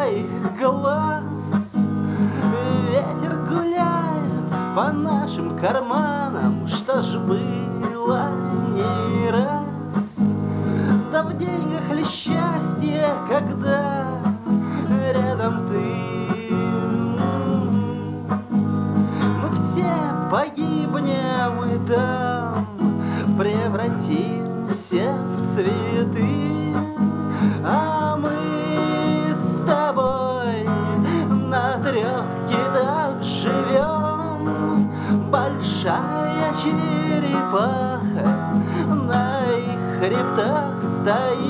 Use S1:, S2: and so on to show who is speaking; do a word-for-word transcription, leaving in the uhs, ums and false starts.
S1: твоих глаз. Ветер гуляет по нашим карманам, что ж было не раз. Да в деньгах ли счастье, когда рядом ты? Мы все погибнем и там превратимся в цветы, а мы с тобой на трех китах живем. Большая черепаха на их хребтах стоит.